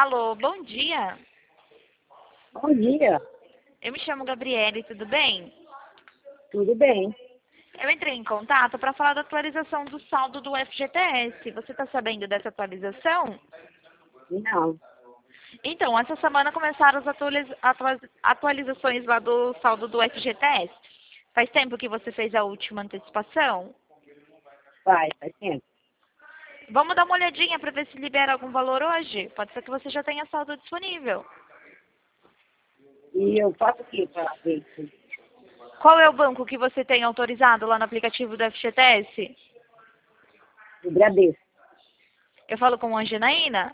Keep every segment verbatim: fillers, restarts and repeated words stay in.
Alô, bom dia. Bom dia, Eu me chamo Gabriele, tudo bem? tudo bem? Eu entrei em contato para falar da atualização do saldo do F G T S. Você está sabendo dessa atualização? Não, Então, essa semana começaram as atualiza- atua- atualizações lá do saldo do F G T S. Faz tempo que você fez a última antecipação? faz, faz tempo. Vamos dar uma olhadinha para ver se libera algum valor hoje? Pode ser que você já tenha saldo disponível. E eu faço o que para ver isso? Qual é o banco que você tem autorizado lá no aplicativo do F G T S? O Bradesco. Eu falo com a Janaína?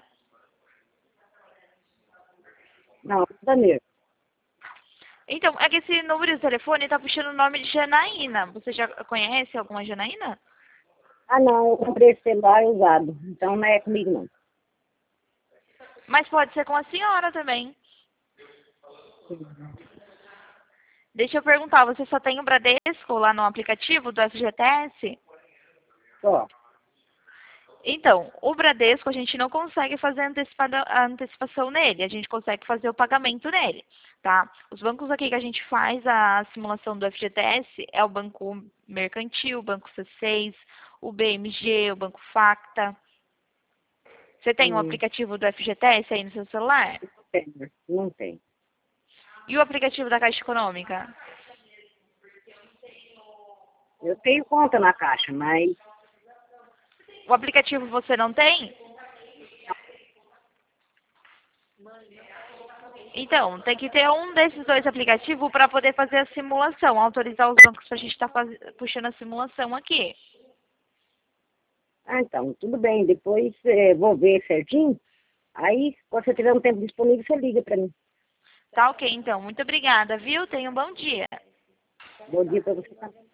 Não, Daneiro. Então, é que esse número de telefone está puxando o nome de Janaína. Você já conhece alguma Janaína? Ah, não, eu comprei esse celular usado, então não é comigo não. Mas pode ser com a senhora também. Deixa eu perguntar, você só tem o Bradesco lá no aplicativo do F G T S? Só, Então, o Bradesco a gente não consegue fazer antecipada- a antecipação nele, a gente consegue fazer o pagamento nele, tá? Os bancos aqui que a gente faz a simulação do F G T S é o Banco Mercantil, o Banco C seis, o B M G, o Banco Facta. Você tem o hum, aplicativo do F G T S aí no seu celular? não tem, não tem. E o aplicativo da Caixa Econômica? Eu tenho conta na Caixa, mas O aplicativo você não tem? Então, tem que ter um desses dois aplicativos para poder fazer a simulação, autorizar os bancos para a gente estar puxando a simulação aqui. ah, então, tudo bem, depois eh, vou ver certinho. Aí, quando você tiver um tempo disponível, você liga para mim. Tá ok, então. Muito obrigada, viu? Tenha um bom dia. Bom dia para você também.